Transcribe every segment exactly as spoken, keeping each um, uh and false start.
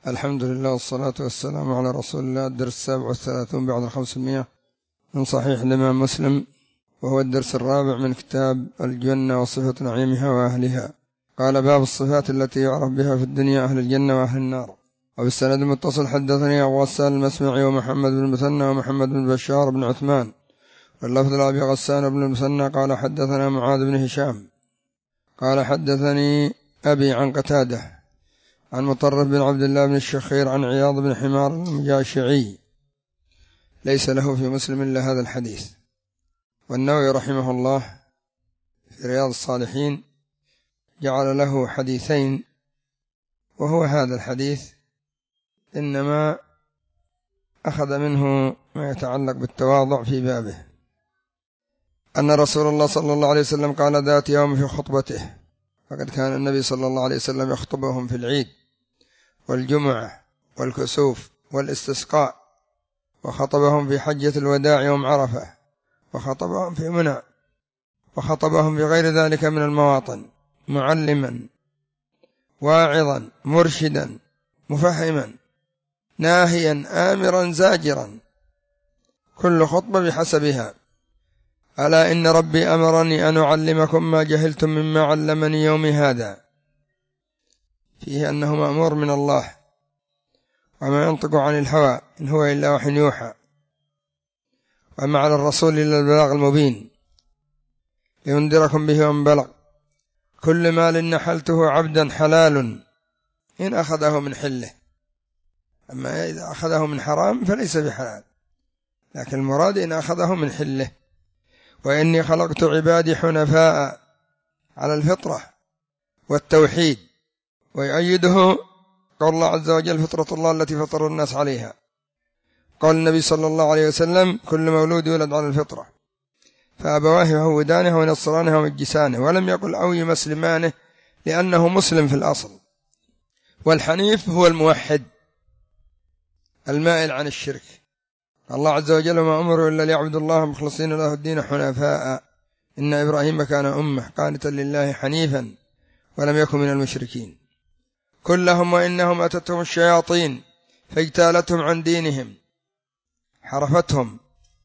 الحمد لله والصلاة والسلام على رسول الله. الدرس السابع والثلاثون بعد الخمسمائة من صحيح الإمام مسلم، وهو الدرس الرابع من كتاب الجنة وصفة نعيمها وأهلها. قال: باب الصفات التي يعرف بها في الدنيا أهل الجنة وأهل النار. وبالسند المتصل حدثني أبو غسان المسمعي ومحمد بن المثنى ومحمد بن بشار بن عثمان، واللفظ لأبي غسان بن المثنى قال: حدثنا معاذ بن هشام قال: حدثني أبي عن قتادة عن مطرف بن عبد الله بن الشخير عن عياض بن حمار المجاشعي، ليس له في مسلم إلا هذا الحديث. والنووي رحمه الله في رياض الصالحين جعل له حديثين، وهو هذا الحديث، إنما أخذ منه ما يتعلق بالتواضع في بابه، أن رسول الله صلى الله عليه وسلم قال ذات يوم في خطبته، فقد كان النبي صلى الله عليه وسلم يخطبهم في العيد والجمعة والكسوف والاستسقاء، وخطبهم في حجة الوداع يوم عرفة، وخطبهم في منى، وخطبهم في غير ذلك من المواطن، معلما واعظا مرشدا مفهما ناهيا آمرا زاجرا، كل خطبة بحسبها. ألا إن ربي أمرني أن أعلمكم ما جهلتم مما علمني يومي هذا، فيه أنه مأمور من الله، وما ينطق عن الهوى إن هو إلا وحي يوحى، وما على الرسول إلا البلاغ المبين، لينذركم به ومن بلغ. كل مال نحلته عبدا حلال إن أخذه من حله، أما إذا أخذه من حرام فليس بحلال، لكن المراد إن أخذه من حله. وإني خلقت عبادي حنفاء على الفطرة والتوحيد، ويؤيده قول الله عز وجل: فطرة الله التي فطر الناس عليها. قال النبي صلى الله عليه وسلم: كل مولود يولد على الفطرة، فأبواه يهودانه ونصرانه ومجسانه، ولم يقل أو يمسلمانه، لأنه مسلم في الأصل. والحنيف هو الموحد المائل عن الشرك. الله عز وجل: ما أمروا إلا ليعبدوا الله مخلصين له الدين حنفاء إن إبراهيم كان أمة قانتا لله حنيفا ولم يكن من المشركين. كلهم وإنهم أتتهم الشياطين فاجتالتهم عن دينهم، حرفتهم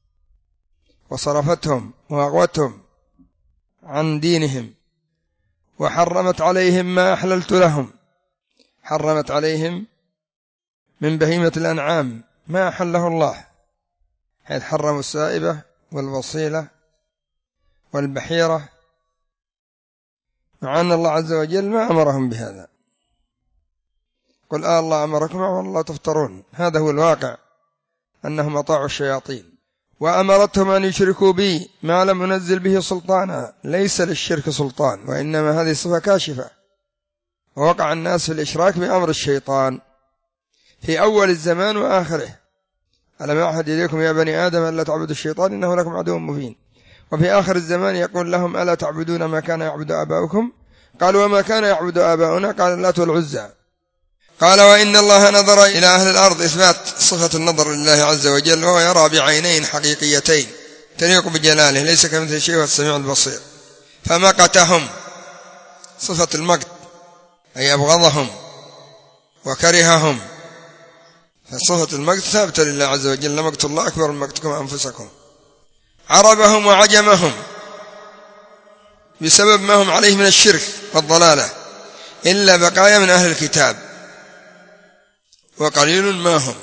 وصرفتهم وأغوتهم عن دينهم، وحرمت عليهم ما أحللت لهم، حرمت عليهم من بهيمة الأنعام ما أحله الله، حيث حرموا السائبة والوصيلة والبحيرة، مع أن الله عز وجل ما أمرهم بهذا. قل آه الله أمركم والله تفترون. هذا هو الواقع، أنهم أطاعوا الشياطين، وأمرتهم أن يشركوا بي ما لم أنزل به سلطانا. ليس للشرك سلطان، وإنما هذه صفة كاشفة، ووقع الناس في الإشراك بأمر الشيطان في أول الزمان وآخره. ألم أعهد إليكم يا بني آدم ألا تعبدوا الشيطان إنه لكم عدو مبين. وفي آخر الزمان يقول لهم: ألا تعبدون ما كان يعبد آباؤكم؟ قالوا: وما كان يعبد آباؤنا؟ قال: اللات والعزى. قال: وإن الله نظر إلى أهل الأرض، إثبات صفة النظر لله عز وجل، وهو يرى بعينين حقيقيتين تليق بجلاله، ليس كمثل شيء، والسميع البصير. فمقتهم، صفة المقت، أي أبغضهم وكرههم، فصفة المقت ثابتة لله عز وجل: مقت الله أكبر من مقتكم أنفسكم. عربهم وعجمهم بسبب ما هم عليه من الشرك والضلالة، إلا بقايا من أهل الكتاب، وقليل ما هم،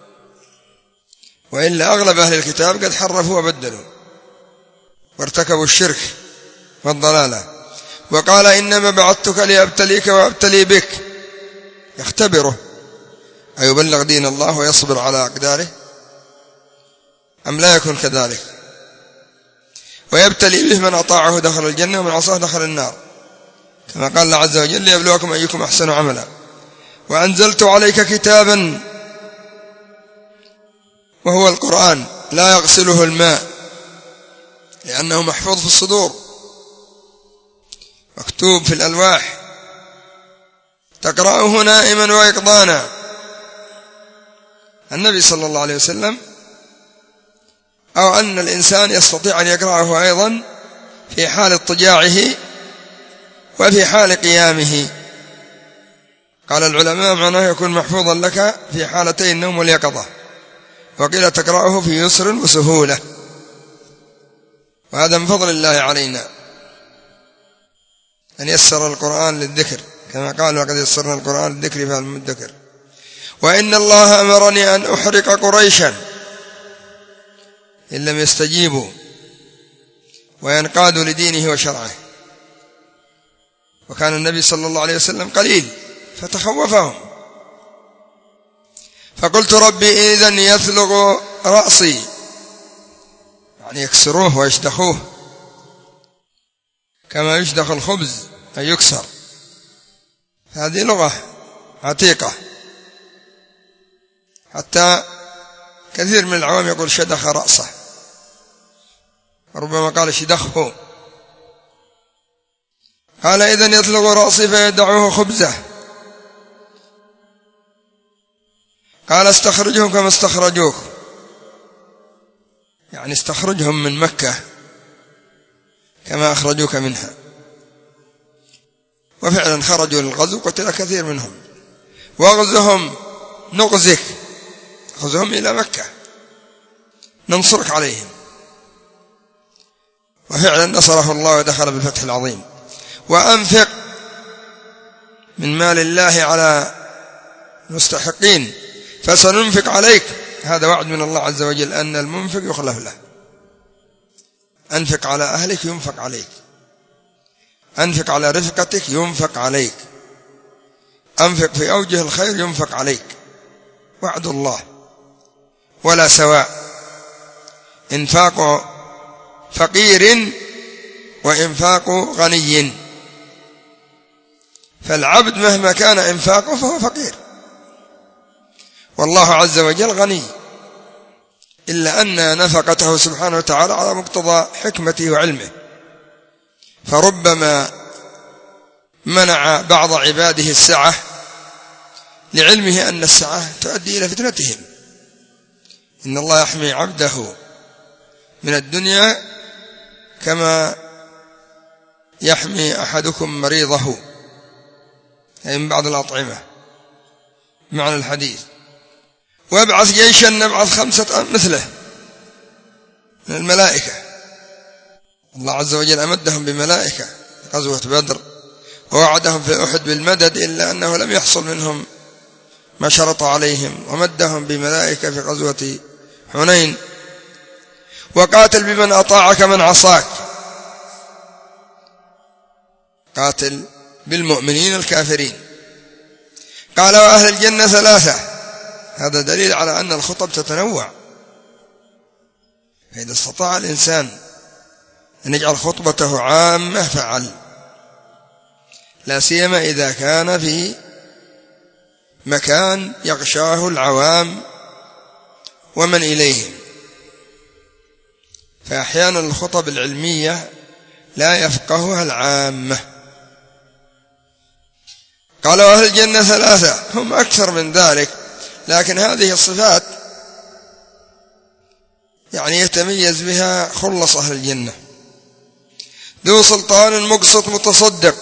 وإلا أغلب أهل الكتاب قد حرفوا وبدلوا وارتكبوا الشرك والضلالة. وقال: إنما بعثتك لأبتليك وأبتلي بك، يختبره أيبلغ دين الله ويصبر على أقداره أم لا يكون كذلك، ويبتلي به من أطاعه دخل الجنة ومن عصاه دخل النار، كما قال الله عز وجل: ليبلوكم أيكم أحسن عملا. وأنزلت عليك كتابا، وهو القرآن، لا يغسله الماء، لأنه محفوظ في الصدور، مكتوب في الألواح، تقرأه نائما ويقظانا. النبي صلى الله عليه وسلم، أو أن الإنسان يستطيع أن يقرأه أيضا في حال اضطجاعه وفي حال قيامه. قال العلماء معناه يكون محفوظا لك في حالتي النوم واليقظة، وقيل تقرأه في يسر وسهولة، وهذا من فضل الله علينا أن يسر القرآن للذكر، كما قال وقد يسرنا القرآن للذكر فهل من مدكر. وإن الله أمرني أن أحرق قريشا إن لم يستجيبوا وينقادوا لدينه وشرعه، وكان النبي صلى الله عليه وسلم قليل فتخوفهم، فقلت ربي إذن يثلغ رأسي، يعني يكسروه ويشدخوه كما يشدخ الخبز أي يكسر. هذه لغة عتيقة، حتى كثير من العوام يقول شدخ رأسه، ربما قال شدخه. قال إذن يثلغ رأسي فيدعوه خبزه. قال استخرجهم كما استخرجوك، يعني استخرجهم من مكة كما أخرجوك منها. وفعلا خرجوا للغزو قتل كثير منهم، واغزهم نغزك، غزهم إلى مكة ننصرك عليهم، وفعلا نصره الله ودخل بالفتح العظيم. وأنفق من مال الله على المستحقين فسننفق عليك، هذا وعد من الله عز وجل أن المنفق يخلف له. أنفق على أهلك ينفق عليك، أنفق على رفقتك ينفق عليك، أنفق في أوجه الخير ينفق عليك، وعد الله. ولا سواء إنفاق فقير وإنفاق غني، فالعبد مهما كان إنفاقه فهو فقير، والله عز وجل غني، إلا أن نفقته سبحانه وتعالى على مقتضى حكمته وعلمه، فربما منع بعض عباده السعة لعلمه أن السعة تؤدي إلى فتنتهم. إن الله يحمي عبده من الدنيا كما يحمي أحدكم مريضه، أي من بعض الأطعمة، معنى الحديث. وابعث جيشا نبعث خمسة مثله من الملائكة، الله عز وجل أمدهم بملائكة غزوة بدر، ووعدهم في أحد بالمدد، إلا أنه لم يحصل منهم ما شرط عليهم، ومدهم بملائكة في غزوة حنين. وقاتل بمن أطاعك من عصاك، قاتل بالمؤمنين الكافرين. قال وأهل الجنة ثلاثة، هذا دليل على أن الخطب تتنوع، فإذا استطاع الإنسان أن يجعل خطبته عامة فعل، لا سيما إذا كان في مكان يغشاه العوام ومن إليهم، فأحيانا الخطب العلمية لا يفقهها العامة. قال وأهل الجنة ثلاثة، هم أكثر من ذلك، لكن هذه الصفات يعني يتميز بها خلص أهل الجنة: ذو سلطان مقسط متصدق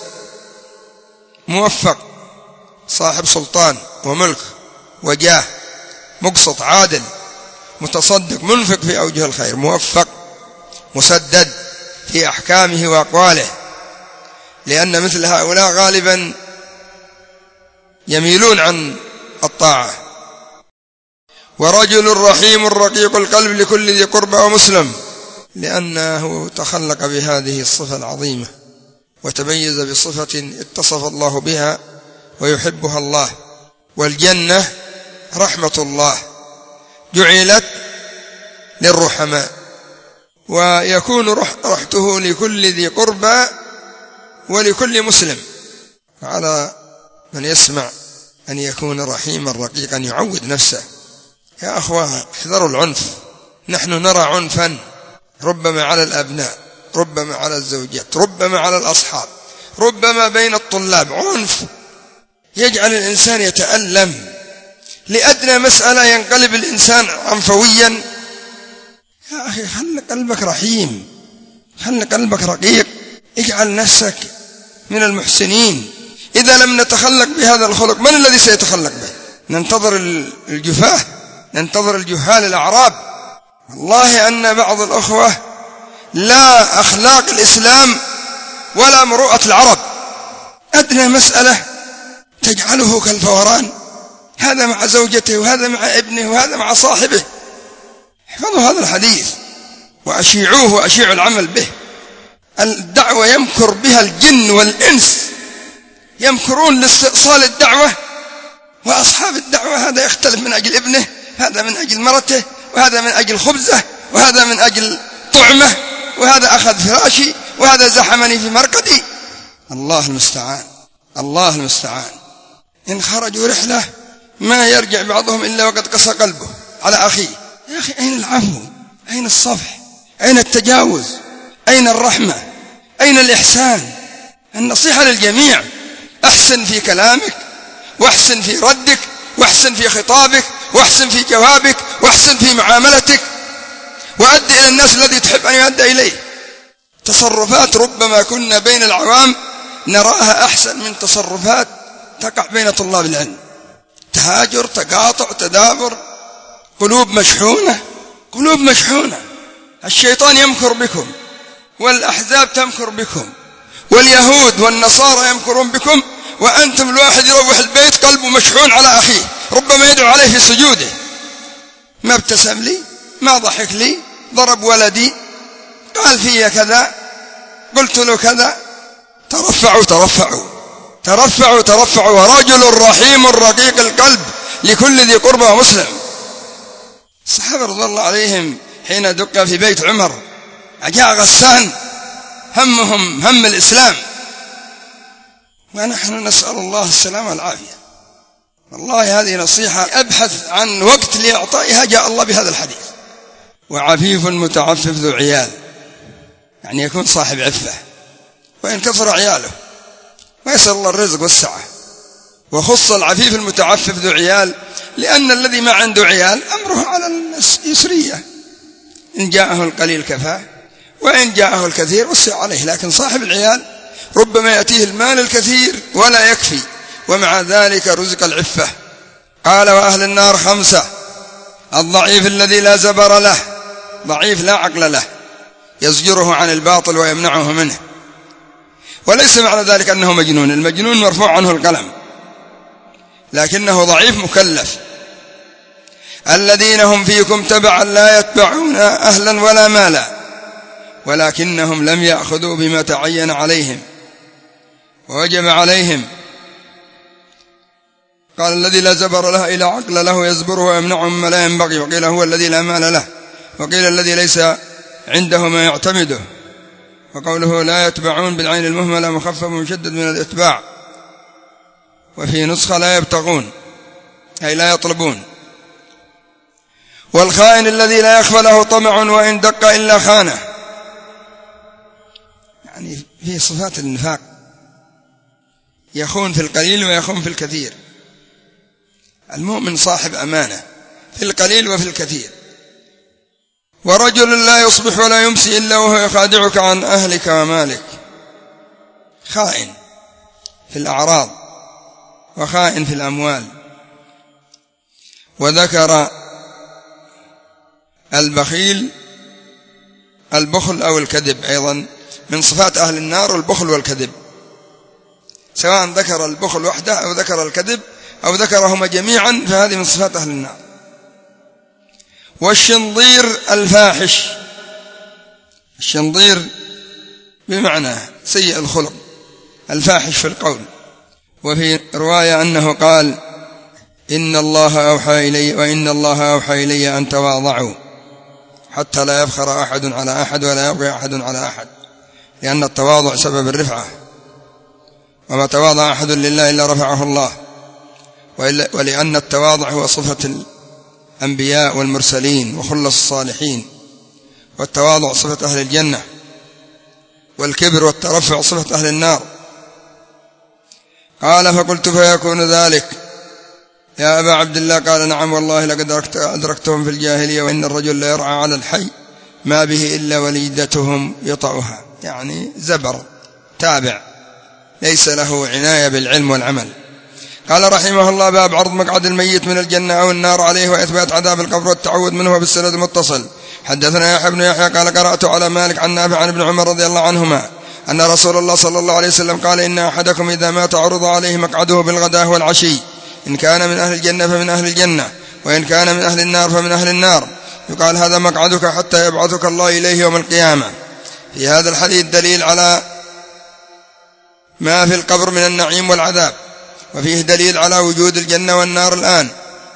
موفق، صاحب سلطان وملك وجاه، مقسط عادل متصدق منفق في أوجه الخير، موفق مسدد في أحكامه وأقواله، لأن مثل هؤلاء غالبا يميلون عن الطاعة. ورجل رحيم رقيق القلب لكل ذي قربى ومسلم، لأنه تخلق بهذه الصفة العظيمة وتميز بصفة اتصف الله بها ويحبها الله. والجنة رحمة الله جعلت للرحماء، ويكون رحمته لكل ذي قربى ولكل مسلم، على من يسمع أن يكون رحيما رقيقا يعود نفسه. يا أخوة احذروا العنف، نحن نرى عنفا ربما على الأبناء، ربما على الزوجات، ربما على الأصحاب، ربما بين الطلاب، عنف يجعل الإنسان يتألم لأدنى مسألة، ينقلب الإنسان عنفويا. يا أخي خل قلبك رحيم، خل قلبك رقيق، اجعل نفسك من المحسنين، إذا لم نتخلق بهذا الخلق من الذي سيتخلق به؟ ننتظر الجفاه، ننتظر الجهال الأعراب. والله أن بعض الأخوة لا أخلاق الإسلام ولا مروءة العرب، أدنى مسألة تجعله كالفوران، هذا مع زوجته وهذا مع ابنه وهذا مع صاحبه. احفظوا هذا الحديث وأشيعوه وأشيعوا العمل به. الدعوة يمكر بها الجن والإنس، يمكرون لاستئصال الدعوة، وأصحاب الدعوة هذا يختلف من أجل ابنه، هذا من أجل مرته، وهذا من أجل خبزه، وهذا من أجل طعمه، وهذا أخذ فراشي، وهذا زحمني في مرقدي. الله المستعان، الله المستعان. إن خرجوا رحلة ما يرجع بعضهم إلا وقد قسى قلبه على أخيه. يا أخي أين العفو؟ أين الصفح؟ أين التجاوز؟ أين الرحمة؟ أين الإحسان؟ النصيحة للجميع، أحسن في كلامك، واحسن في ردك، واحسن في خطابك، واحسن في جوابك، واحسن في معاملتك، وأدي إلى الناس الذي تحب أن يؤدى إليه. تصرفات ربما كنا بين العوام نراها أحسن من تصرفات تقع بين طلاب العلم. تهاجر، تقاطع، تدابر، قلوب مشحونة، قلوب مشحونة. الشيطان يمكر بكم، والأحزاب تمكر بكم، واليهود والنصارى يمكرون بكم، وأنتم الواحد يروح البيت قلبه مشحون على أخيه، ربما يدعو عليه في سجوده. ما ابتسم لي، ما ضحك لي، ضرب ولدي، قال في كذا، قلت له كذا. ترفعوا ترفعوا ترفعوا ترفعوا ورجل رحيم رقيق القلب لكل ذي قربى ومسلم. الصحابة رضي الله عليهم حين دق في بيت عمر أجاء غسان، همهم هم الإسلام، ونحن نسأل الله السلامة والعافية. والله هذه نصيحة أبحث عن وقت لإعطائها، جاء الله بهذا الحديث. وعفيف متعفف ذو عيال، يعني يكون صاحب عفة وإن كثر عياله، ويسأل الله الرزق والسعة. وخص العفيف المتعفف ذو عيال لأن الذي ما عنده عيال أمره على اليسرية، إن جاءه القليل كفاه، وإن جاءه الكثير وسع عليه. لكن صاحب العيال ربما يأتيه المال الكثير ولا يكفي، ومع ذلك رزق العفة. قال وأهل النار خمسة: الضعيف الذي لا زبر له، ضعيف لا عقل له، يزجره عن الباطل ويمنعه منه، وليس معنى ذلك أنه مجنون، المجنون مرفوع عنه القلم، لكنه ضعيف مكلف. الذين هم فيكم تبعا لا يتبعون أهلا ولا مالا، ولكنهم لم يأخذوا بما تعين عليهم ووجب عليهم. قال الذي لا زبر له إلى عقل له يزبره ويمنعه مما لا ينبغي، وقيل هو الذي لا مال له، وقيل الذي ليس عنده ما يعتمده. وقوله لا يتبعون بالعين المهملة مخفف مشدد من الاتباع، وفي نسخة لا يبتغون أي لا يطلبون. والخائن الذي لا يخفى له طمع وإن دق إلا خانه، يعني في صفات النفاق، يخون في القليل ويخون في الكثير. المؤمن صاحب أمانة في القليل وفي الكثير. ورجل لا يصبح ولا يمسي إلا وهو يخادعك عن أهلك ومالك، خائن في الأعراض وخائن في الأموال. وذكر البخيل البخل أو الكذب أيضا من صفات أهل النار، البخل والكذب، سواء ذكر البخل وحده أو ذكر الكذب أو ذكرهما جميعا، فهذه من صفات أهل النار. والشنظير الفاحش، الشنظير بمعنى سيء الخلق، الفاحش في القول. وفي رواية أنه قال إن الله أوحى إلي وإن الله أوحى إلي أن تواضعوا حتى لا يفخر أحد على أحد ولا يبغي أحد على أحد، لأن التواضع سبب الرفعة، وما تواضع أحد لله إلا رفعه الله، ولأن التواضع هو صفة الأنبياء والمرسلين وخلص الصالحين، والتواضع صفة أهل الجنة، والكبر والترفع صفة أهل النار. قال فقلت فيكون ذلك يا أبا عبد الله؟ قال نعم والله لقد أدركتهم في الجاهلية، وإن الرجل لا يرعى على الحي ما به إلا وليدتهم يطعها، يعني زبر تابع ليس له عناية بالعلم والعمل. قال رحمه الله: باب عرض مقعد الميت من الجنة أو النار عليه وإثبات عذاب القبر والتعوذ منه بالسند المتصل. حدثنا يحيى بن يحيى قال: قرأت على مالك عن نافع عن ابن عمر رضي الله عنهما أن رسول الله صلى الله عليه وسلم قال: إن أحدكم إذا مات عرض عليه مقعده بالغداة والعشي، إن كان من أهل الجنة فمن أهل الجنة، وإن كان من أهل النار فمن أهل النار، يقال: هذا مقعدك حتى يبعثك الله إليه يوم القيامة. في هذا الحديث دليل على ما في القبر من النعيم والعذاب، وفيه دليل على وجود الجنة والنار الآن،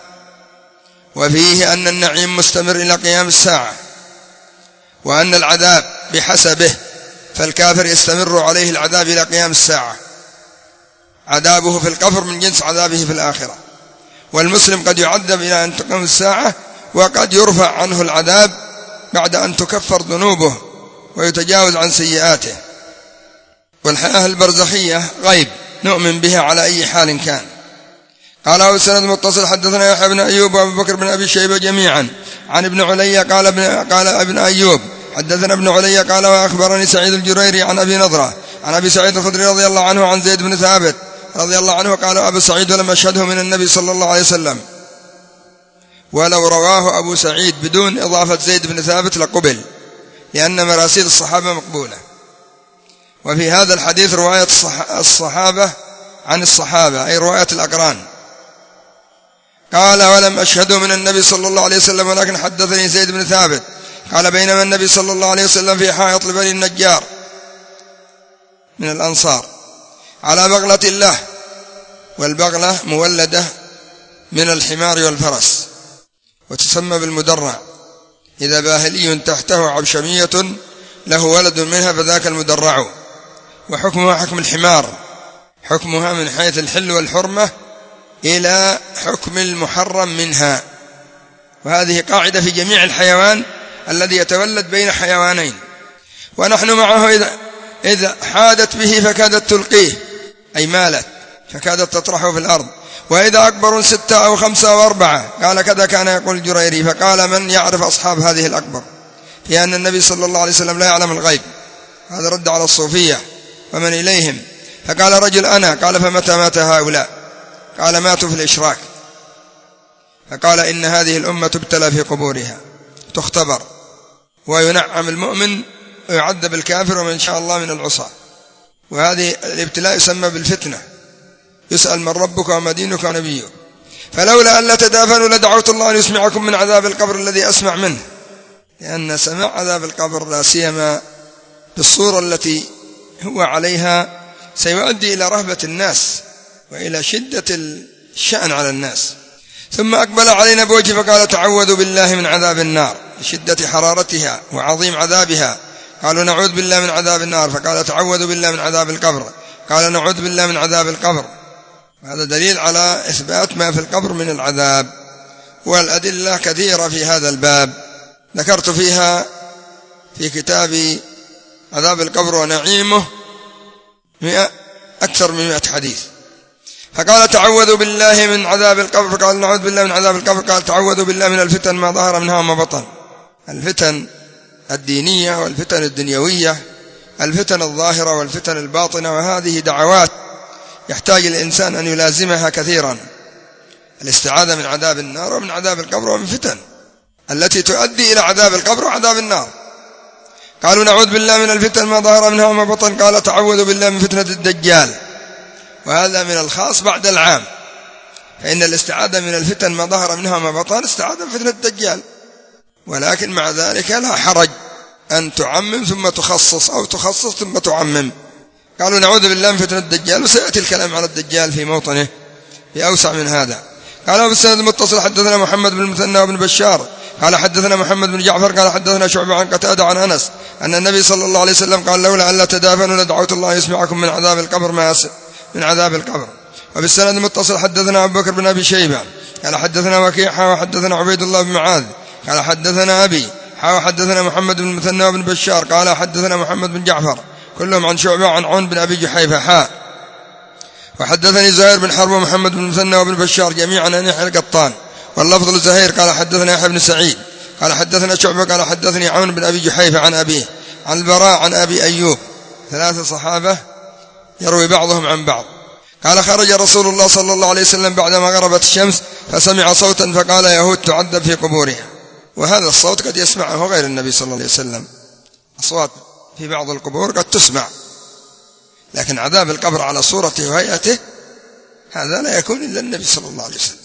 وفيه أن النعيم مستمر إلى قيام الساعة، وأن العذاب بحسبه، فالكافر يستمر عليه العذاب إلى قيام الساعة، عذابه في القبر من جنس عذابه في الآخرة، والمسلم قد يعذب إلى أن تقوم الساعة، وقد يرفع عنه العذاب بعد أن تكفر ذنوبه ويتجاوز عن سيئاته. والحياة البرزخية غيب نؤمن بها على أي حال كان. قال أبو السند المتصل: حدثنا يحيى بن أيوب وأبو بكر بن أبي شيبة جميعا عن ابن علي قال ابن, قال ابن أيوب حدثنا ابن علي قال: وأخبرني سعيد الجريري عن أبي نضرة عن أبي سعيد الخدري رضي الله عنه عن زيد بن ثابت رضي الله عنه قال: أبو سعيد لم أشهده من النبي صلى الله عليه وسلم. ولو رواه أبو سعيد بدون إضافة زيد بن ثابت لقبل، لأن مراسيل الصحابة مقبولة. وفي هذا الحديث رواية الصحابة عن الصحابة، أي رواية الأقران. قال: ولم أشهده من النبي صلى الله عليه وسلم، ولكن حدثني زيد بن ثابت قال: بينما النبي صلى الله عليه وسلم في حائط لبني النجار من الأنصار على بغلة له، والبغلة مولدة من الحمار والفرس، وتسمى بالمدرع، إذا باهلي تحته عبشمية له ولد منها فذاك المدرع. وحكمها حكم الحمار، حكمها من حيث الحل والحرمة إلى حكم المحرم منها، وهذه قاعدة في جميع الحيوان الذي يتولد بين حيوانين. ونحن معه إذا, إذا حادت به فكادت تلقيه، أي مالت فكادت تطرحه في الأرض. وإذا أكبر ستة أو خمسة أو أربعة، قال: كذا كان يقول الجريري. فقال: من يعرف أصحاب هذه الأكبر؟ لأن النبي صلى الله عليه وسلم لا يعلم الغيب. هذا رد على الصوفية ومن إليهم. فقال رجل: أنا. قال: فمتى مات هؤلاء؟ قال: ماتوا في الإشراك. فقال: إن هذه الأمة تبتلى في قبورها، تختبر، وينعم المؤمن ويعذب الكافر، ومن شاء الله من العصاة. وهذه الابتلاء يسمى بالفتنة، يسأل: من ربك وما دينك ونبيك؟ فلولا أن لا تدافنوا لدعوت الله أن يسمعكم من عذاب القبر الذي أسمع منه، لأن سماع عذاب القبر لا سيما بالصورة التي هو عليها سيؤدي إلى رهبة الناس وإلى شدة الشأن على الناس. ثم أقبل علينا بوجه فقال: تعوذوا بالله من عذاب النار لشدة حرارتها وعظيم عذابها. قالوا: نعوذ بالله من عذاب النار. فقال: تعوذوا بالله من عذاب القبر. قال: نعوذ بالله من عذاب القبر. هذا دليل على إثبات ما في القبر من العذاب، والأدلة كثيرة في هذا الباب ذكرت فيها في كتاب عذاب القبر ونعيمه مئة أكثر من مئة حديث. فقال: تعوذوا بالله من عذاب القبر. فقال: نعوذ بالله من عذاب القبر. قال: تعوذوا بالله من الفتن ما ظهر منها وما بطن. الفتن الدينية والفتن الدنيوية، الفتن الظاهرة والفتن الباطنة، وهذه دعوات يحتاج الإنسان أن يلازمها كثيرا، الاستعاذة من عذاب النار ومن عذاب القبر ومن فتن التي تؤدي إلى عذاب القبر وعذاب النار. قالوا: نعوذ بالله من الفتن ما ظهر منها وما بطن. قال: تعوذوا بالله من فتنة الدجال. وهذا من الخاص بعد العام، فإن الاستعاذة من الفتن ما ظهر منها وما بطن استعاذة من فتنة الدجال، ولكن مع ذلك لا حرج أن تعمم ثم تخصص، أو تخصص ثم تعمم. قالوا: نعوذ بالله من فتنة الدجال. وسيأتي الكلام على الدجال في موطنه بأوسع من هذا. قال: بالسند المتصل حدثنا محمد بن المثنى وابن بشار قال حدثنا محمد بن جعفر قال حدثنا شعبة عن قتادة عن أنس أن النبي صلى الله عليه وسلم قال: لولا أن لا تدافنوا لدعوت الله يسمعكم من عذاب القبر ما من عذاب القبر. وبالسند المتصل حدثنا أبو بكر بن أبي شيبة قال حدثنا وكيع وحدثنا عبيد الله بن معاذ قال حدثنا أبي وحدثنا محمد بن المثنى وابن بشار قال حدثنا محمد بن جعفر كلهم عن شعبة عن عون بن أبي جحيفة حاء. وحدثني زهير بن حرب ومحمد بن المثنى وابن بشار جميعا عن يحيى القطان واللفظ لزهير قال حدثنا يحيى بن سعيد قال حدثنا شعبة قال حدثني عون بن أبي جحيفة عن أبيه عن البراء عن أبي أيوب. ثلاثة صحابة يروي بعضهم عن بعض. قال خرج رسول الله صلى الله عليه وسلم بعدما غربت الشمس فسمع صوتا فقال يهود تعذب في قبورها. وهذا الصوت قد يسمعه غير النبي صلى الله عليه وسلم، أصوات في بعض القبور قد تسمع، لكن عذاب القبر على صورته وهيئته هذا لا يكون إلا النبي صلى الله عليه وسلم.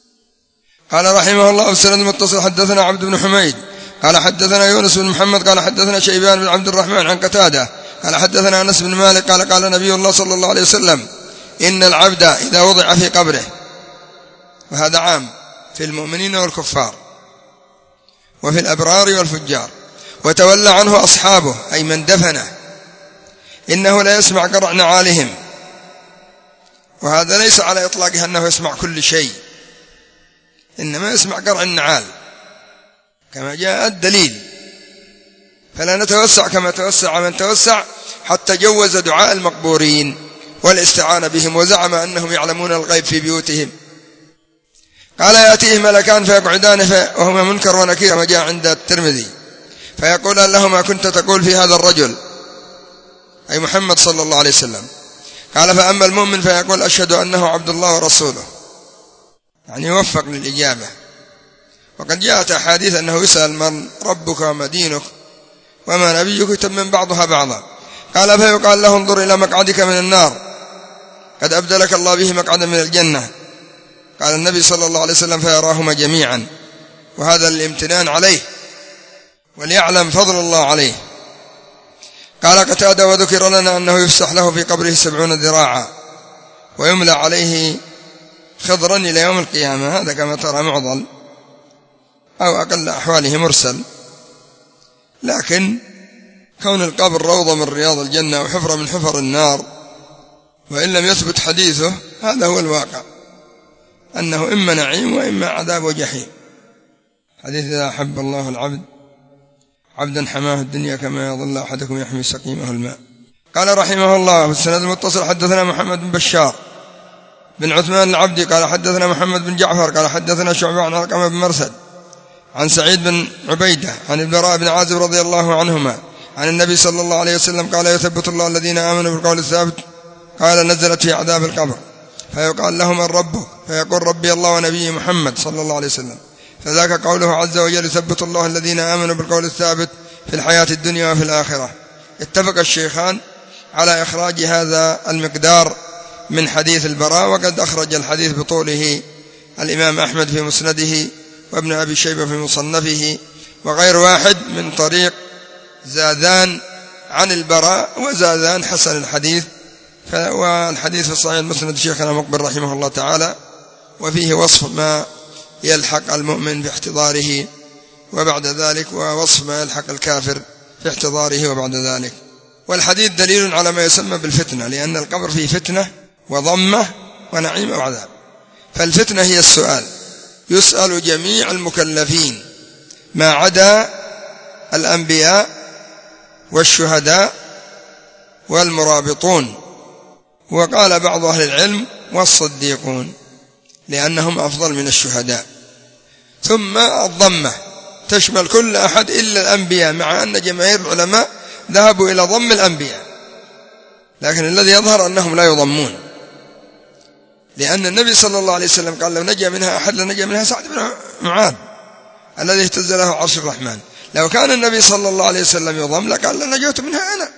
قال رحمه الله السند المتصل حدثنا عبد بن حميد قال حدثنا يونس بن محمد قال حدثنا شيبان بن عبد الرحمن عن قتادة قال حدثنا أنس بن مالك قال قال نبي الله صلى الله عليه وسلم إن العبد إذا وضع في قبره، وهذا عام في المؤمنين والكفار وفي الأبرار والفجار، وتولى عنه أصحابه أي من دفنه، إنه لا يسمع قرع نعالهم. وهذا ليس على إطلاقه أنه يسمع كل شيء، إنما يسمع قرع النعال كما جاء الدليل. فلا نتوسع كما توسع من توسع حتى جوز دعاء المقبورين والاستعانة بهم، وزعم أنهم يعلمون الغيب في بيوتهم. قال يأتيه ملكان فيقعدان وهما منكر ونكير كما جاء عند الترمذي، فيقولان له ما كنت تقول في هذا الرجل أي محمد صلى الله عليه وسلم؟ قال فأما المؤمن فيقول أشهد أنه عبد الله ورسوله، يعني يوفق للإجابة. وقد جاءت أحاديث أنه يسأل من ربك وما دينك وما نبيك يتمم بعضها بعضا. قال فيقال له انظر إلى مقعدك من النار قد أبدلك الله به مقعدا من الجنة. قال النبي صلى الله عليه وسلم فيراهما جميعا، وهذا الامتنان عليه وليعلم فضل الله عليه. قال قتادة وذكر لنا أنه يفسح له في قبره سبعون ذراعا ويملى عليه خضرا إلى يوم القيامة. هذا كما ترى معضل أو أقل أحواله مرسل، لكن كون القبر روضة من رياض الجنة وحفرة من حفر النار، وإن لم يثبت حديثه هذا هو الواقع، أنه إما نعيم وإما عذاب وجحيم. حديث إذا أحب الله العبد عبدا حماه الدنيا كما يظل أحدكم يحمي سقيمه الماء. قال رحمه الله في السند المتصل حدثنا محمد بن بشار بن عثمان العبدي قال حدثنا محمد بن جعفر قال حدثنا شعبة عن علقمة بن مرثد عن سعيد بن عبيدة عن البراء بن عازب رضي الله عنهما عن النبي صلى الله عليه وسلم قال يثبت الله الذين آمنوا بالقول الثابت. قال نزلت في عذاب القبر فيقال له من ربك فيقول ربي الله ونبي محمد صلى الله عليه وسلم، فذاك قوله عز وجل يثبت الله الذين آمنوا بالقول الثابت في الحياة الدنيا وفي الآخرة. اتفق الشيخان على إخراج هذا المقدار من حديث البراء، وقد أخرج الحديث بطوله الإمام أحمد في مسنده وابن أبي شيبة في مصنفه وغير واحد من طريق زادان عن البراء، وزادان حسن الحديث، والحديث في الصحيح المسند شيخنا مقبل رحمه الله تعالى، وفيه وصف ما يلحق المؤمن في احتضاره وبعد ذلك، ووصف ما يلحق الكافر في احتضاره وبعد ذلك. والحديث دليل على ما يسمى بالفتنة، لأن القبر فيه فتنة وضمة ونعيم وعذاب. فالفتنة هي السؤال، يسأل جميع المكلفين ما عدا الأنبياء والشهداء والمرابطون، وقال بعض أهل العلم والصديقون لأنهم أفضل من الشهداء. ثم الضمة تشمل كل أحد إلا الأنبياء، مع أن جماهير العلماء ذهبوا إلى ضم الأنبياء، لكن الذي يظهر أنهم لا يضمون، لأن النبي صلى الله عليه وسلم قال لو نجا منها أحد لنجا منها سعد بن معاذ الذي اهتز له عرش الرحمن. لو كان النبي صلى الله عليه وسلم يضم لقال لنجوت منها أنا،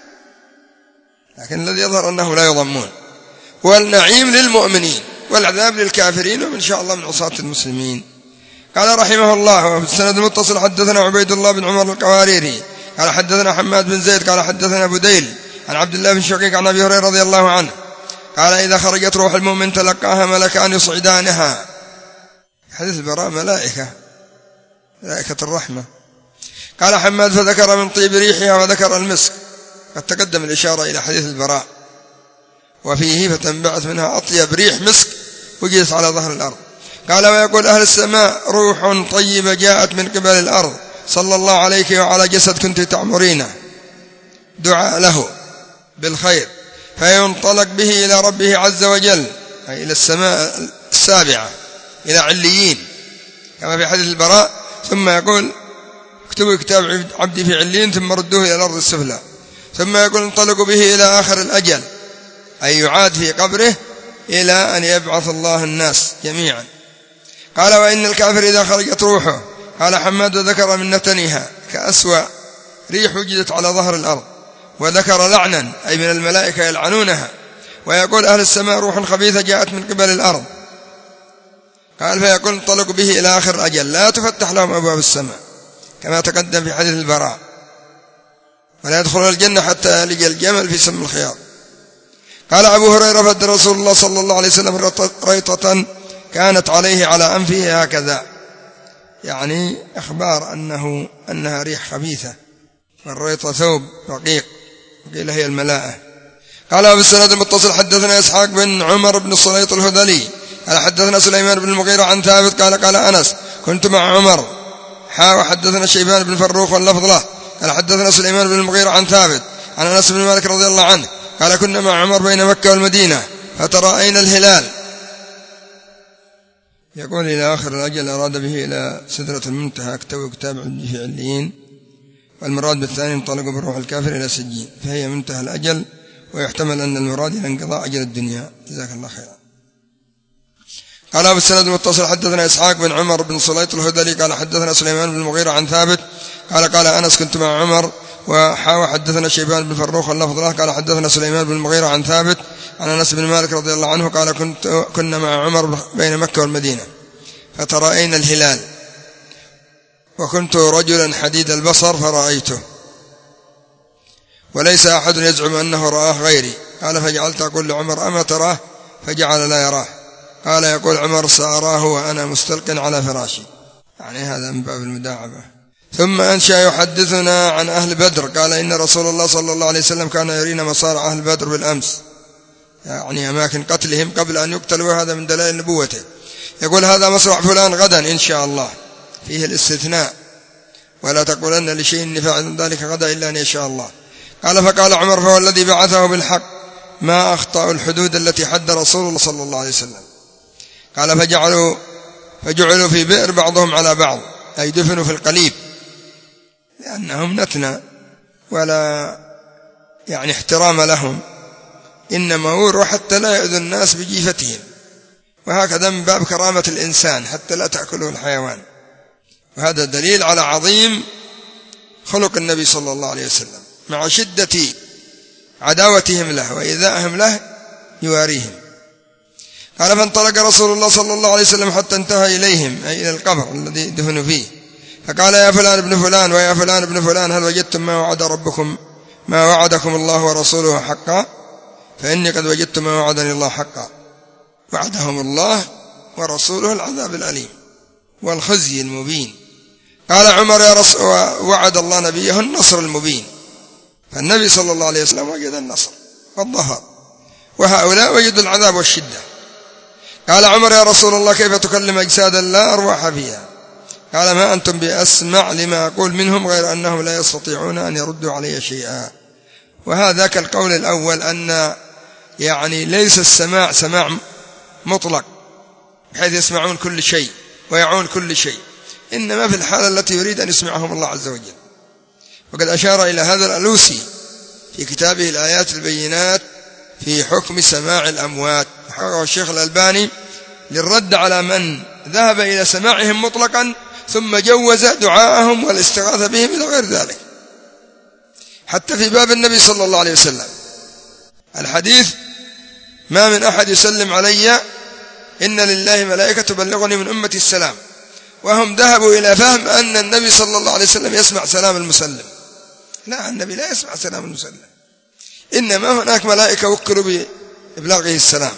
لكن الذي يظهر أنه لا يضمون. والنعيم للمؤمنين والعذاب للكافرين، وإن شاء الله من عصاة المسلمين. قال رحمه الله وفي السند المتصل حدثنا عبيد الله بن عمر القواريري قال حدثنا حماد بن زيد قال حدثنا بديل عن عبد الله بن شقيق عن أبي هريرة رضي الله عنه قال إذا خرجت روح المؤمن تلقاها ملكان يصعدانها. حديث البراء ملائكة ملائكة الرحمة. قال حماد فذكر من طيب ريحها وذكر المسك، قد تقدم الإشارة إلى حديث البراء، وفيه فتنبعث منها أطيب ريح مسك وجلس على ظهر الأرض. قال ويقول أهل السماء روح طيبة جاءت من قبل الأرض صلى الله عليك وعلى جسد كنت تعمرينه، دعاء له بالخير، فينطلق به إلى ربه عز وجل أي إلى السماء السابعة إلى عليين كما في حديث البراء، ثم يقول اكتبوا كتاب عبدي في عليين ثم ردوه إلى الأرض السفلى، ثم يقول انطلقوا به إلى آخر الأجل أي يعاد في قبره إلى أن يبعث الله الناس جميعا. قال وإن الكافر إذا خرجت روحه، قال حماد ذكر من نتنها كأسوأ ريح وجدت على ظهر الأرض، وذكر لعنا أي من الملائكة يلعنونها، ويقول أهل السماء روح خبيثة جاءت من قبل الأرض. قال فيقول انطلقوا به إلى آخر الأجل، لا تفتح لهم أبواب السماء كما تقدم في حديث البراء، ولا يدخلون الجنة حتى يلج الجمل في سم الخياط. قال أبو هريرة فد رسول الله صلى الله عليه وسلم ريطة كانت عليه على أنفه هكذا، يعني أخبار أنه أنها ريح خبيثة، والريطة ثوب رقيق، قيل هي الملاءة. قال أبو السند المتصل حدثنا إسحاق بن عمر بن الصليط الهذلي قال حدثنا سليمان بن المغيرة عن ثابت قال قال أنس كنت مع عمر حا وحدثنا شيبان بن فروخ واللفظ له قال حدثنا سليمان بن المغيرة عن ثابت عن أنس بن مالك رضي الله عنه قال كنا مع عمر بين مكة والمدينة فترأينا الهلال. يقول إلى آخر الأجل أراد به إلى سدرة المنتهى كتب كتاب في عليين، والمراد بالثاني انطلقوا بالروح الكافر إلى سجين، فهي منتهى الأجل، ويحتمل أن المراد إلى انقضاء أجل الدنيا. جزاك الله خيرا. قال أبو السند المتصل حدثنا إسحاق بن عمر بن صليط الهذلي قال حدثنا سليمان بن المغيرة عن ثابت قال قال أنس كنت مع عمر وحاوى حدثنا شيبان بن فروخ واللفظ له قال حدثنا سليمان بن المغيرة عن ثابت عن أنس بن مالك رضي الله عنه قال كنت كنا مع عمر بين مكة والمدينة فترأينا الهلال، وكنت رجلا حديد البصر فرأيته، وليس أحد يزعم أنه رآه غيري. قال فجعلت أقول لعمر أما تراه؟ فجعل لا يراه. قال يقول عمر سأراه وأنا مستلق على فراشي، يعني هذا من باب المداعبة. ثم أنشأ يحدثنا عن أهل بدر قال إن رسول الله صلى الله عليه وسلم كان يرينا مصارع أهل بدر بالأمس، يعني أماكن قتلهم قبل أن يقتلوا، هذا من دلائل نبوته. يقول هذا مصرع فلان غدا إن شاء الله، فيه الاستثناء، ولا تقولن لشيء إني فاعل ذلك غدا إلا أن يشاء الله. قال فقال عمر فهو الذي بعثه بالحق ما أخطأ الحدود التي حد رسول الله صلى الله عليه وسلم. قال فجعلوا فجعلوا في بئر بعضهم على بعض، أي دفنوا في القليب، لأنهم نتنى ولا يعني احترام لهم، إنما وروا حتى لا يؤذوا الناس بجيفتهم، وهكذا من باب كرامة الإنسان حتى لا تأكله الحيوان. وهذا دليل على عظيم خلق النبي صلى الله عليه وسلم مع شدة عداوتهم له وإيذائهم له يواريهم. قال فانطلق رسول الله صلى الله عليه وسلم حتى انتهى إليهم، أي إلى القبر الذي دفنوا فيه، فقال يا فلان ابن فلان ويا فلان ابن فلان هل وجدتم ما وعد ربكم ما وعدكم الله ورسوله حقا؟ فإني قد وجدت ما وعدني الله حقا. وعدهم الله ورسوله العذاب الأليم والخزي المبين. قال عمر يا رسول وعد الله نبيه النصر المبين، فالنبي صلى الله عليه وسلم وجد النصر والظهر، وهؤلاء وجدوا العذاب والشدة. قال عمر يا رسول الله كيف تكلم أجسادا لا أرواح فيها؟ قال ما أنتم بأسمع لما أقول منهم غير أنهم لا يستطيعون أن يردوا علي شيئا. وهذا كالقول الأول أن يعني ليس السماع سماع مطلق بحيث يسمعون كل شيء ويعون كل شيء، إنما في الحالة التي يريد أن يسمعهم الله عز وجل. وقد أشار إلى هذا الألوسي في كتابه الآيات البينات في حكم سماع الأموات، حققه الشيخ الألباني للرد على من ذهب إلى سماعهم مطلقا ثم جوز دعاءهم والاستغاثة بهم إلى غير ذلك. حتى في باب النبي صلى الله عليه وسلم الحديث ما من أحد يسلم علي إن لله ملائكة تبلغني من أمتي السلام، وهم ذهبوا إلى فهم أن النبي صلى الله عليه وسلم يسمع سلام المسلم. لا، النبي لا يسمع سلام المسلم، إنما هناك ملائكة وكلوا بإبلاغه السلام.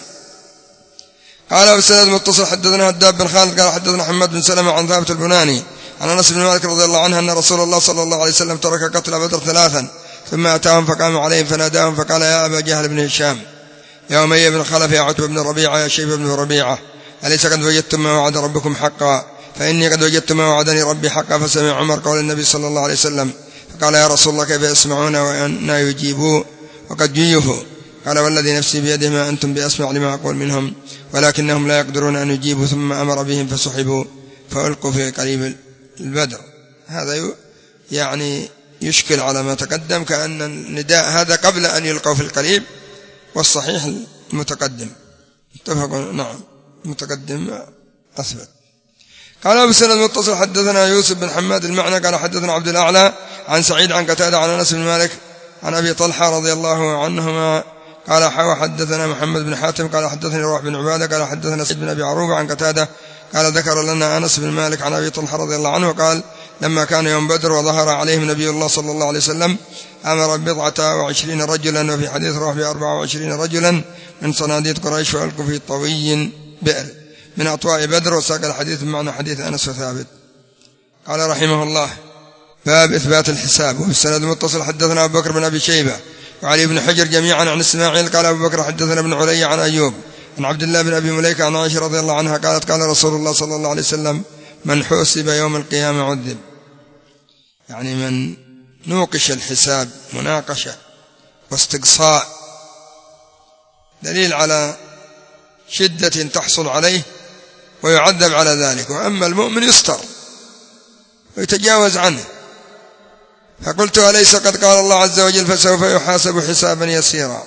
قال أبو السند المتصل حدثنا هداب بن خالد قال حدثنا محمد بن سلمة عن ثابت البناني عن أنس بن مالك رضي الله عنه أن رسول الله صلى الله عليه وسلم ترك قتل بدر ثلاثا ثم أتاهم فقام عليهم فناداهم فقال يا أبا جهل بن هشام يا أمية بن خلف يا عتبة بن ربيعة يا شيبة بن ربيعة أليس قد وجدتم ما وعد ربكم حقا؟ فإني قد وجدت ما وعدني ربي حقا. فسمع عمر قول النبي صلى الله عليه وسلم فقال يا رسول الله كيف يسمعون وأنا يجيبوا وقد جيفوا؟ قال والذي نفسي بيده ما أنتم بأسمع لما أقول منهم ولكنهم لا يقدرون أن يجيبوا. ثم أمر بهم فسحبوا فألقوا في قريب البدر. هذا يعني يشكل على ما تقدم، كأن النداء هذا قبل أن يلقوا في القريب والصحيح المتقدم متفق نعم متقدم أثبت. قال أبو السند المتصل حدثنا يوسف بن حماد المعنى قال حدثنا عبد الأعلى عن سعيد عن قتادة عن أنس بن مالك عن أبي طلحة رضي الله عنهما قال حوى حدثنا محمد بن حاتم قال حدثني روح بن عبادة قال حدثنا سعيد بن أبي عروبة عن قتادة قال ذكر لنا أنس بن مالك عن أبي طلحة رضي الله عنه قال لما كان يوم بدر وظهر عليهم نبي الله صلى الله عليه وسلم أمر بضعة وعشرين رجلا وفي حديث روح بأربعة وعشرين رجلا من صناديد قريش وألقوا في طوي بئر من أطواء بدر وساق الحديث بمعنى حديث أنس وثابت. قال رحمه الله باب إثبات الحساب. وفي السند المتصل حدثنا أبو بكر بن أبي شيبة وعلي بن حجر جميعا عن إسماعيل قال أبو بكر حدثنا ابن علي عن أيوب عن عبد الله بن أبي مليكة عن عائشة رضي الله عنها قالت قال رسول الله صلى الله عليه وسلم من حسب يوم القيامة عذب، يعني من نوقش الحساب مناقشة واستقصاء دليل على شدة تحصل عليه ويعذب على ذلك. وأما المؤمن يستر ويتجاوز عنه. فقلت أليس قد قال الله عز وجل فسوف يحاسب حسابا يسيرا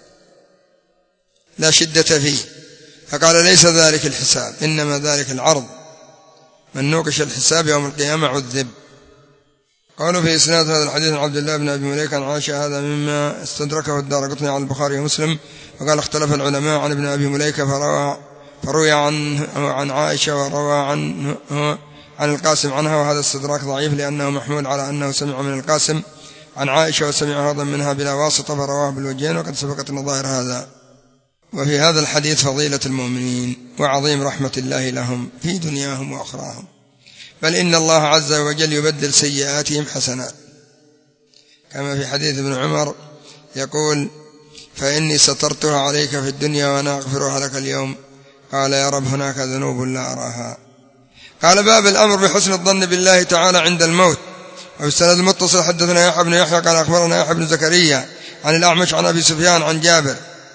لا شدة فيه، فقال ليس ذلك الحساب إنما ذلك العرض، من نوقش الحساب يوم القيامة عذب. قالوا في إسناد هذا الحديث عن عبد الله بن أبي مليكة عن عائشة هذا مما استدركه الدارقطني على البخاري ومسلم. وقال اختلف العلماء عن ابن أبي مليكة فروى فروي عنه عن عائشة وروى عنه عن القاسم عنها، وهذا استدراك ضعيف لأنه محمول على أنه سمع من القاسم عن عائشة وسمع هذا منها بلا واسطة فرواه بالوجهين وقد سبقت نظائر هذا. وفي هذا الحديث فضيلة المؤمنين وعظيم رحمة الله لهم في دنياهم وأخراهم، بل إن الله عز وجل يبدل سيئاتهم حسنات، كما في حديث ابن عمر يقول فإني سترتها عليك في الدنيا وأنا أغفرها لك اليوم. قال يا رب هناك ذنوب لا أراها. قال باب الأمر بحسن الظن بالله تعالى عند الموت. وفي السند المتصل حدثنا يحيى بن يحيى قال أخبرنا يحيى بن زكريا عن الأعمش عن أبي سفيان عن جابر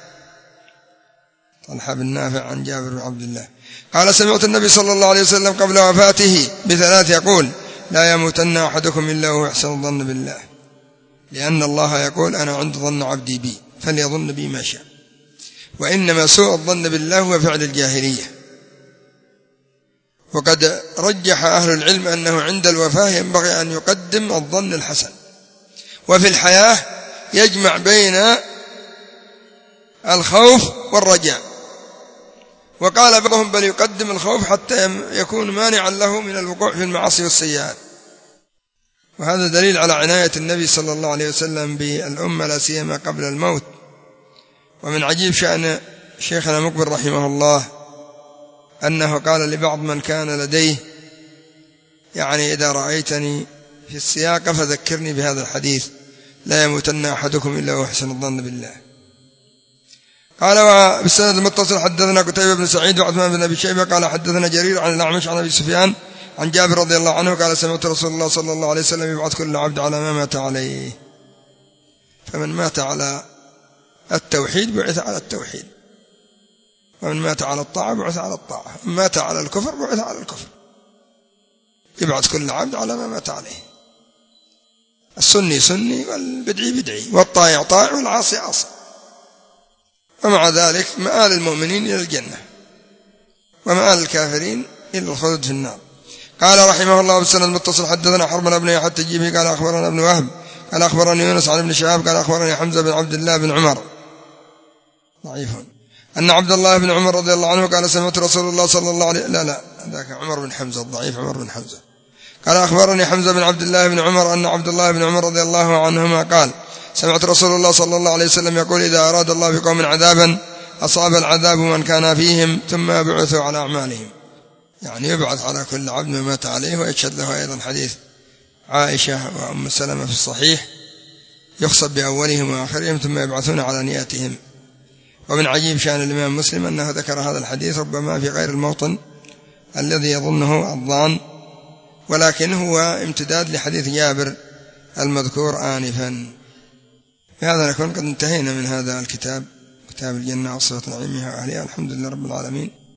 طلحة بن نافع عن جابر بن عبد الله قال سمعت النبي صلى الله عليه وسلم قبل وفاته بثلاث يقول لا يموتن أحدكم إلا وهو يحسن الظن بالله، لأن الله يقول أنا عند ظن عبدي بي فليظن بي ما شاء. وإنما سوء الظن بالله هو فعل الجاهلية. وقد رجح أهل العلم أنه عند الوفاة ينبغي أن يقدم الظن الحسن، وفي الحياة يجمع بين الخوف والرجاء. وقال بعضهم بل يقدم الخوف حتى يكون مانعا له من الوقوع في المعاصي والسيئات. وهذا دليل على عناية النبي صلى الله عليه وسلم بالأمة لا سيما قبل الموت. ومن عجيب شأن شيخنا مقبل رحمه الله أنه قال لبعض من كان لديه يعني إذا رأيتني في السياق فذكرني بهذا الحديث لا يموتن أحدكم إلا ويحسن الظن بالله. قال بالسند المتصل حدثنا قتيبة بن سعيد وعثمان بن أبي شيبة قال حدثنا جرير عن الأعمش عن أبي سفيان عن جابر رضي الله عنه قال سمعت رسول الله صلى الله عليه وسلم يبعث كل عبد على ما مات عليه، فمن مات على التوحيد بعث على التوحيد، ومن مات على الطاعة بعث على الطاعة، ومن مات على الكفر بعث على الكفر. يبعث كل عبد على ما مات عليه. السني سني والبدعي بدعي والطائع طائع والعاصي عاصي. ومع ذلك مآل المؤمنين إلى الجنة ومآل الكافرين إلى الخلود في النار. قال رحمه الله بالسند المتصل حدثنا حرمنا بن يحيى التجيبي قال أخبرنا ابن وهب قال أخبرني يونس عن ابن شهاب قال أخبرني حمزة بن عبد الله بن عمر ضعيف أن عبد الله بن عمر رضي الله عنه قال سمعت رسول الله صلى الله عليه لا لا ذاك عمر بن حمزة الضعيف عمر بن حمزة قال أخبرني حمزة بن عبد الله بن عمر أن عبد الله بن عمر رضي الله عنهما قال سمعت رسول الله صلى الله عليه وسلم يقول إذا أراد الله بقوم عذابا أصاب العذاب من كان فيهم ثم يبعثوا على أعمالهم، يعني يبعث على كل عبد ما مات عليه. ويشهد له أيضا حديث عائشة وأم سلمة في الصحيح يخصب بأولهم وآخرهم ثم يبعثون على نياتهم. ومن عجيب شأن الإمام مسلم أنه ذكر هذا الحديث ربما في غير الموطن الذي يظنه الظان، ولكن هو امتداد لحديث جابر المذكور آنفا. بهذا نكون قد انتهينا من هذا الكتاب، كتاب الجنة وصفة نعيمها وأهلها. الحمد لله رب العالمين.